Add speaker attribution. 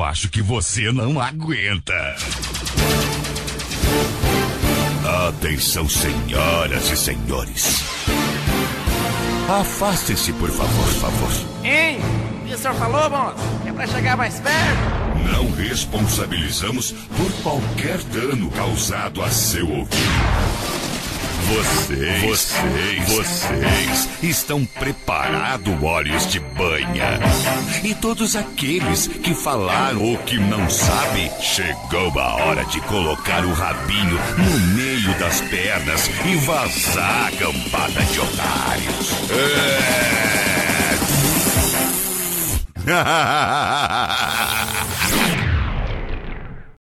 Speaker 1: acho que você não aguenta.
Speaker 2: Atenção, senhoras e senhores. Afastem-se, por favor.
Speaker 3: Hein? O que o senhor falou, moço? É pra chegar mais perto?
Speaker 2: Não responsabilizamos por qualquer dano causado a seu ouvido. Vocês estão preparados, olhos de banha. E todos aqueles que falaram ou que não sabem, chegou a hora de colocar o rabinho no meio das pernas e vazar, cambada de otários. É...